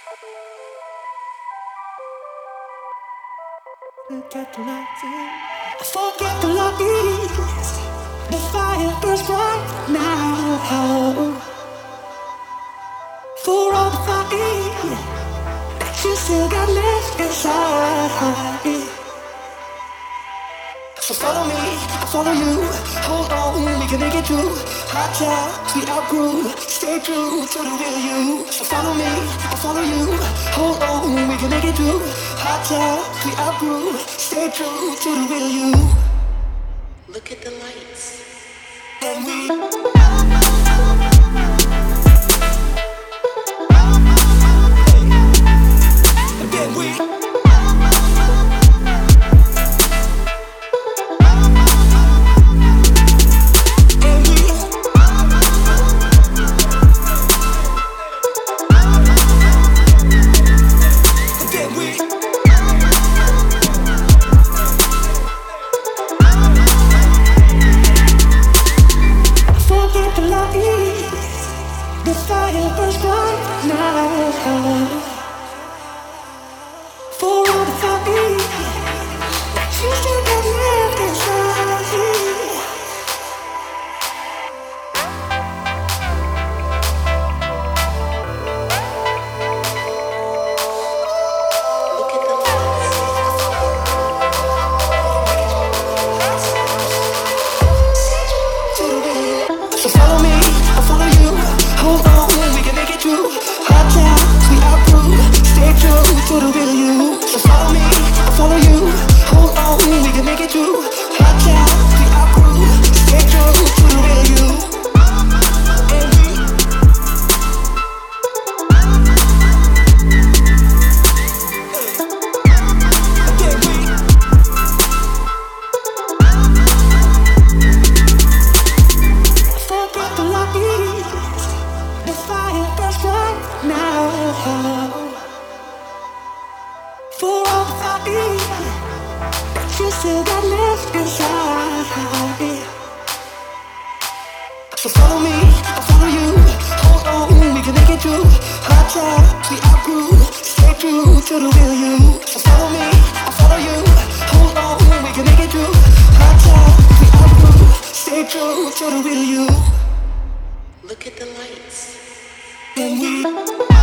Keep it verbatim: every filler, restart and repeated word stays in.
Forget the lights. Forget the lights. The fire burns bright now. For all the fire that you still got left inside. So follow me, I follow you. Hold on, we can make it through. Hot times we outgrew. Stay true to the real you. So follow me, I follow you. Hold on, we can make it through. Hot times we outgrew. Stay true to the real you. Look at the lights. And we. And then we. Look at the lights. And we